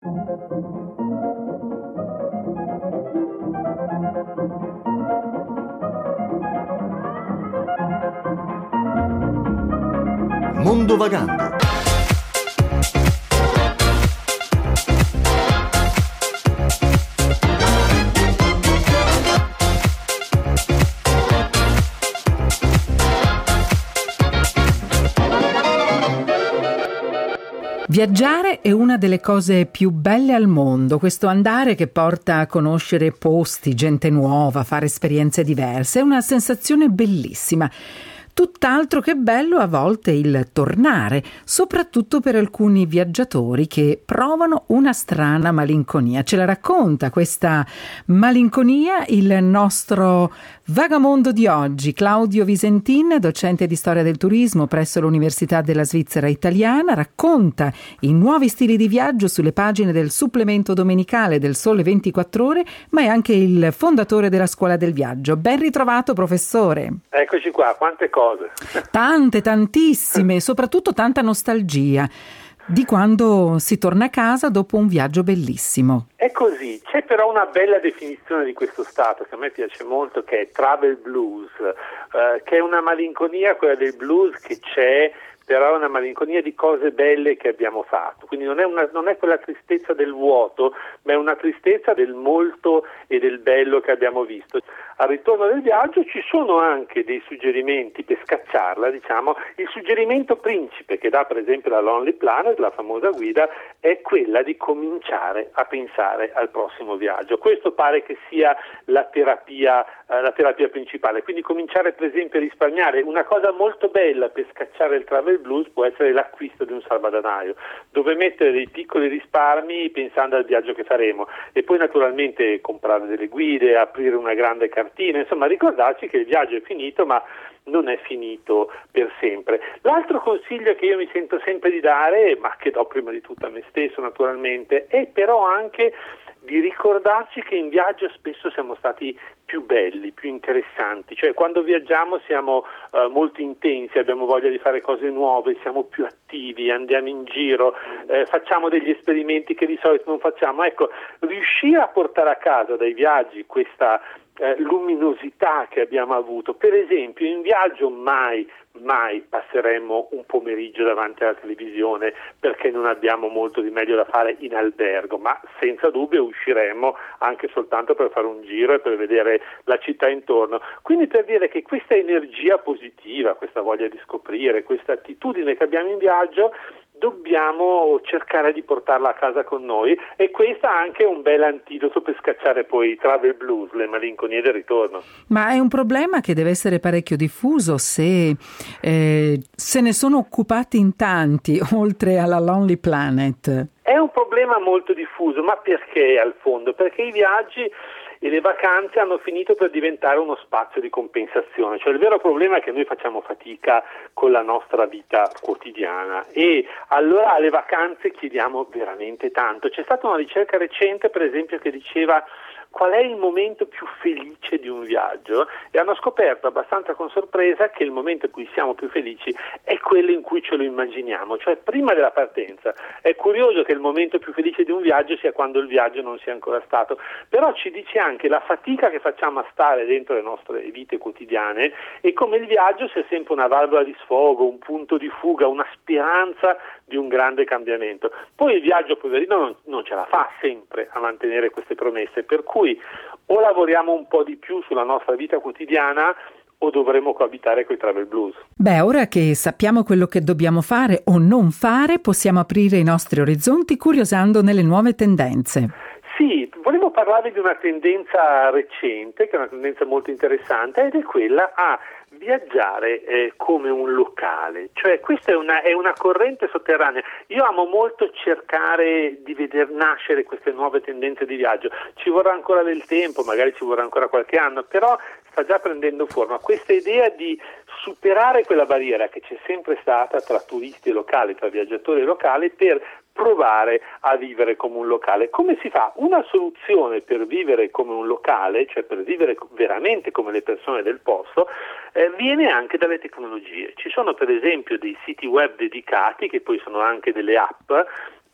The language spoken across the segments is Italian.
Mondo Vagando. Viaggiare è una delle cose più belle al mondo, questo andare che porta a conoscere posti, gente nuova, fare esperienze diverse, è una sensazione bellissima. Tutt'altro che bello a volte il tornare, soprattutto per alcuni viaggiatori che provano una strana malinconia. Ce la racconta questa malinconia il nostro vagamondo di oggi, Claudio Visentin, docente di storia del turismo presso l'Università della Svizzera Italiana, racconta i nuovi stili di viaggio sulle pagine del supplemento domenicale del Sole 24 Ore, ma è anche il fondatore della Scuola del Viaggio. Ben ritrovato, professore. Eccoci qua, quante cose. Tantissime, soprattutto tanta nostalgia di quando si torna a casa dopo un viaggio bellissimo. È così, c'è però una bella definizione di questo stato che a me piace molto, che è travel blues, che è una malinconia, quella del blues che c'è, però è una malinconia di cose belle che abbiamo fatto, quindi non è quella tristezza del vuoto, ma è una tristezza del molto e del bello che abbiamo visto. Al ritorno del viaggio ci sono anche dei suggerimenti per scacciarla, diciamo. Il suggerimento principe che dà per esempio la Lonely Planet, la famosa guida, è quella di cominciare a pensare al prossimo viaggio. Questo pare che sia la terapia principale, quindi cominciare per esempio a risparmiare. Una cosa molto bella per scacciare il travel blues può essere l'acquisto di un salvadanaio, dove mettere dei piccoli risparmi pensando al viaggio che faremo e poi naturalmente comprare delle guide, aprire una grande cartina, insomma ricordarci che il viaggio è finito, ma non è finito per sempre. L'altro consiglio che io mi sento sempre di dare, ma che do prima di tutto a me stesso naturalmente, è però anche di ricordarci che in viaggio spesso siamo stati più belli, più interessanti, cioè quando viaggiamo siamo molto intensi, abbiamo voglia di fare cose nuove, siamo più attivi, andiamo in giro, facciamo degli esperimenti che di solito non facciamo. Ecco, riuscire a portare a casa dai viaggi questa luminosità che abbiamo avuto. Per esempio in viaggio mai passeremmo un pomeriggio davanti alla televisione perché non abbiamo molto di meglio da fare in albergo, ma senza dubbio usciremmo anche soltanto per fare un giro e per vedere la città intorno. Quindi per dire che questa energia positiva, questa voglia di scoprire, questa attitudine che abbiamo in viaggio dobbiamo cercare di portarla a casa con noi, e questo è anche un bel antidoto per scacciare poi i travel blues, le malinconie del ritorno. Ma è un problema che deve essere parecchio diffuso se ne sono occupati in tanti, oltre alla Lonely Planet. È un problema molto diffuso, ma perché al fondo? Perché i viaggi e le vacanze hanno finito per diventare uno spazio di compensazione, cioè il vero problema è che noi facciamo fatica con la nostra vita quotidiana e allora alle vacanze chiediamo veramente tanto. C'è stata una ricerca recente per esempio che diceva qual è il momento più felice di un viaggio e hanno scoperto abbastanza con sorpresa che il momento in cui siamo più felici è quello in cui ce lo immaginiamo, cioè prima della partenza. È curioso che il momento più felice di un viaggio sia quando il viaggio non sia ancora stato, però ci dice anche la fatica che facciamo a stare dentro le nostre vite quotidiane e come il viaggio sia sempre una valvola di sfogo, un punto di fuga, una speranza di un grande cambiamento. Poi il viaggio, poverino, non ce la fa sempre a mantenere queste promesse, per cui o lavoriamo un po' di più sulla nostra vita quotidiana o dovremo coabitare coi travel blues. Beh, ora che sappiamo quello che dobbiamo fare o non fare, possiamo aprire i nostri orizzonti curiosando nelle nuove tendenze. Sì, volevo parlarvi di una tendenza recente, che è una tendenza molto interessante, ed è quella a viaggiare come un locale, cioè questa è una corrente sotterranea. Io amo molto cercare di veder nascere queste nuove tendenze di viaggio, ci vorrà ancora del tempo, magari ci vorrà ancora qualche anno, però sta già prendendo forma questa idea di superare quella barriera che c'è sempre stata tra turisti locali, tra viaggiatori locali, per provare a vivere come un locale. Come si fa? Una soluzione per vivere come un locale, cioè per vivere veramente come le persone del posto, viene anche dalle tecnologie. Ci sono per esempio dei siti web dedicati, che poi sono anche delle app,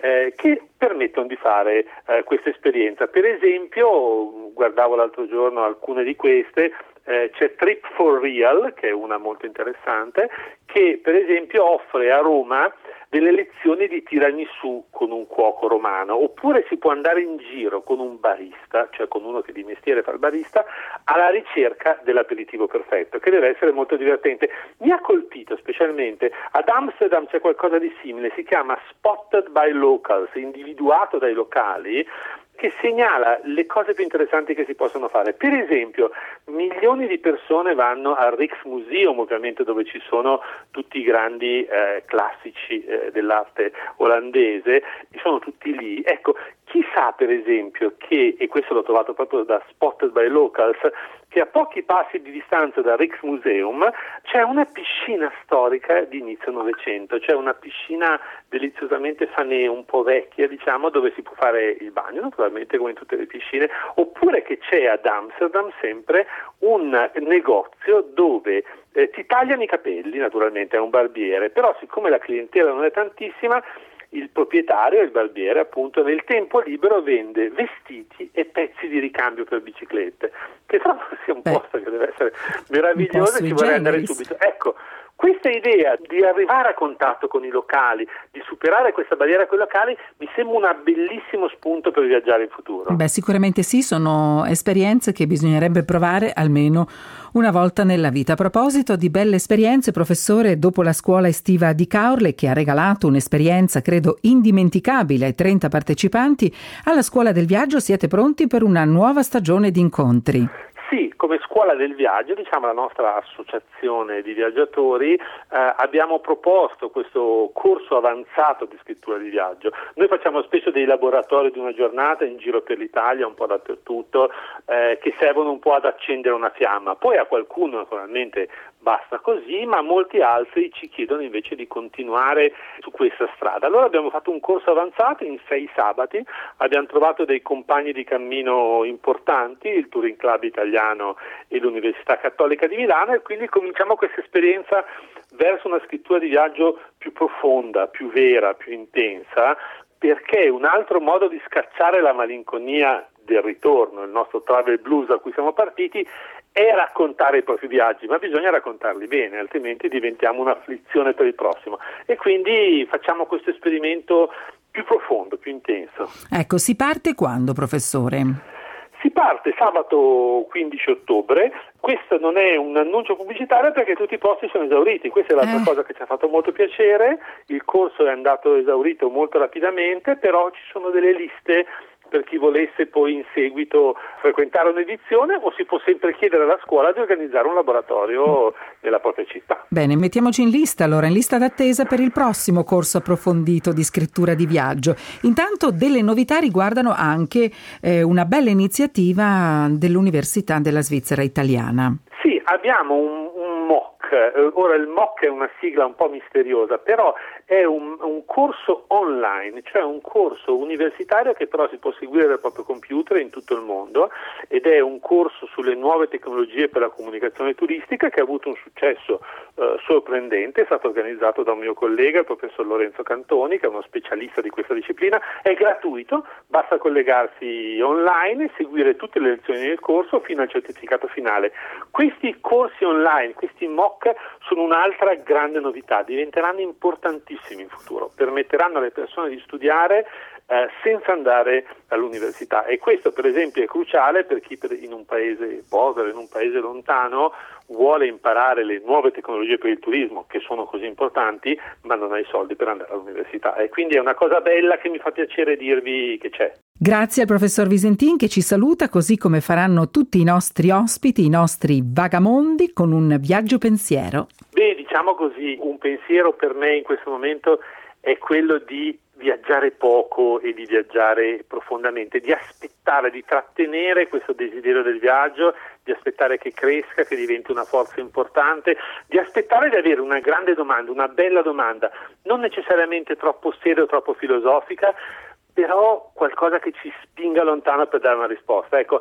che permettono di fare questa esperienza. Per esempio, guardavo l'altro giorno alcune di queste, c'è Trip for Real, che è una molto interessante, che per esempio offre a Roma delle lezioni di tiramisù con un cuoco romano, oppure si può andare in giro con un barista, cioè con uno che di mestiere fa il barista, alla ricerca dell'aperitivo perfetto, che deve essere molto divertente. Mi ha colpito specialmente, ad Amsterdam c'è qualcosa di simile, si chiama Spotted by Locals, individuato dai locali, che segnala le cose più interessanti che si possono fare. Per esempio, milioni di persone vanno al Rijksmuseum, ovviamente, dove ci sono tutti i grandi classici dell'arte olandese, sono tutti lì. Ecco, chissà per esempio che, e questo l'ho trovato proprio da Spotted by Locals, che a pochi passi di distanza dal Rijksmuseum c'è una piscina storica di inizio Novecento, c'è una piscina deliziosamente fanée, un po' vecchia, diciamo, dove si può fare il bagno, naturalmente come in tutte le piscine, oppure che c'è ad Amsterdam sempre un negozio dove ti tagliano i capelli, naturalmente è un barbiere, però siccome la clientela non è tantissima, il proprietario, il barbiere, appunto, nel tempo libero vende vestiti e pezzi di ricambio per biciclette, che trovo sia un posto che deve essere meraviglioso e ci vorrei andare subito. Ecco, questa idea di arrivare a contatto con i locali, di superare questa barriera con i locali, mi sembra un bellissimo spunto per viaggiare in futuro. Beh, sicuramente sì, sono esperienze che bisognerebbe provare almeno una volta nella vita. A proposito di belle esperienze, professore, dopo la scuola estiva di Caorle, che ha regalato un'esperienza credo indimenticabile ai 30 partecipanti, alla Scuola del Viaggio siete pronti per una nuova stagione di incontri? Sì, come Scuola del Viaggio, diciamo la nostra associazione di viaggiatori, abbiamo proposto questo corso avanzato di scrittura di viaggio. Noi facciamo spesso dei laboratori di una giornata in giro per l'Italia, un po' dappertutto, che servono un po' ad accendere una fiamma. Poi a qualcuno naturalmente basta così, ma molti altri ci chiedono invece di continuare su questa strada. Allora abbiamo fatto un corso avanzato in 6 sabati, abbiamo trovato dei compagni di cammino importanti, il Touring Club Italiano e l'Università Cattolica di Milano, e quindi cominciamo questa esperienza verso una scrittura di viaggio più profonda, più vera, più intensa, perché un altro modo di scacciare la malinconia del ritorno, il nostro travel blues a cui siamo partiti, è raccontare i propri viaggi, ma bisogna raccontarli bene, altrimenti diventiamo un'afflizione per il prossimo. E quindi facciamo questo esperimento più profondo, più intenso. Ecco, si parte quando, professore? Si parte sabato 15 ottobre, questo non è un annuncio pubblicitario perché tutti i posti sono esauriti, questa è l'altra cosa che ci ha fatto molto piacere, il corso è andato esaurito molto rapidamente, però ci sono delle liste per chi volesse poi in seguito frequentare un'edizione, o si può sempre chiedere alla scuola di organizzare un laboratorio nella propria città. Bene, mettiamoci in lista allora, in lista d'attesa per il prossimo corso approfondito di scrittura di viaggio. Intanto delle novità riguardano anche una bella iniziativa dell'Università della Svizzera Italiana. Sì, abbiamo un MOOC. Ora il MOOC è una sigla un po' misteriosa, però è un corso online, cioè un corso universitario che però si può seguire dal proprio computer in tutto il mondo, ed è un corso sulle nuove tecnologie per la comunicazione turistica che ha avuto un successo sorprendente. È stato organizzato da un mio collega, il professor Lorenzo Cantoni, che è uno specialista di questa disciplina. È gratuito, basta collegarsi online e seguire tutte le lezioni del corso fino al certificato finale. Questi corsi online, questi MOOC, sono un'altra grande novità, diventeranno importantissimi in futuro, permetteranno alle persone di studiare senza andare all'università, e questo per esempio è cruciale per chi in un paese povero, in un paese lontano, vuole imparare le nuove tecnologie per il turismo, che sono così importanti, ma non ha i soldi per andare all'università, e quindi è una cosa bella che mi fa piacere dirvi che c'è. Grazie al professor Visentin, che ci saluta, così come faranno tutti i nostri ospiti, i nostri vagamondi, con un viaggio pensiero. Beh, diciamo così, un pensiero per me in questo momento è quello di viaggiare poco e di viaggiare profondamente, di aspettare, di trattenere questo desiderio del viaggio, di aspettare che cresca, che diventi una forza importante, di aspettare di avere una grande domanda, una bella domanda, non necessariamente troppo seria o troppo filosofica, però qualcosa che ci spinga lontano per dare una risposta. Ecco,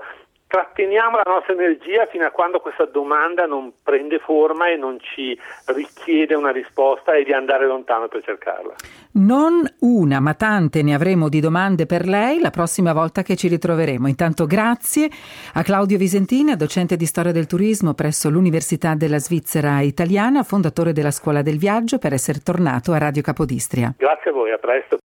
tratteniamo la nostra energia fino a quando questa domanda non prende forma e non ci richiede una risposta e di andare lontano per cercarla. Non una, ma tante ne avremo di domande per lei la prossima volta che ci ritroveremo. Intanto grazie a Claudio Visentini, docente di storia del turismo presso l'Università della Svizzera Italiana, fondatore della Scuola del Viaggio, per essere tornato a Radio Capodistria. Grazie a voi, a presto.